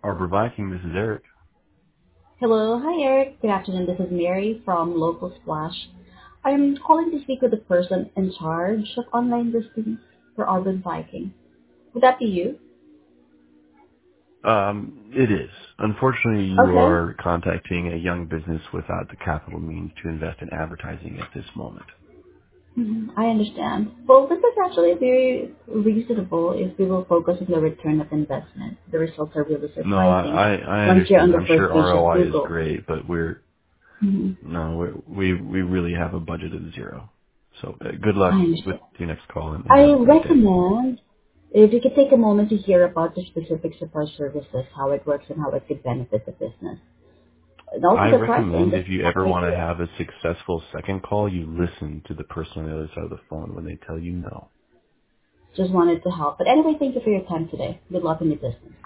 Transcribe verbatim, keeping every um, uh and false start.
Arbor Viking, this is Eric. Hello. Hi, Eric. Good afternoon. This is Mary from Local Splash. I'm calling to speak with the person in charge of online listings for Urban Viking. Would that be you? Um, it is. Unfortunately, you Okay. are contacting a young business without the capital means to invest in advertising at this moment. Mhm, I understand. Well, this is actually very reasonable if we will focus on the return of investment. The results are really No, I, surprising I, I once you're on understand. the I'm first sure page of R O I is Google. great, but we're, hmm no, we, we, we really have a budget of zero. So uh, good I luck with understand. your next call and, and I have a great day. recommend if you could take a moment to hear about the specifics of our services, how it works, and how it could benefit the business. And also I the pricing, recommend just if you an ever want to idea. have a successful second call, you listen to the person on the other side of the phone when they tell you no. Just wanted to help. But anyway, thank you for your time today. Good luck in your business.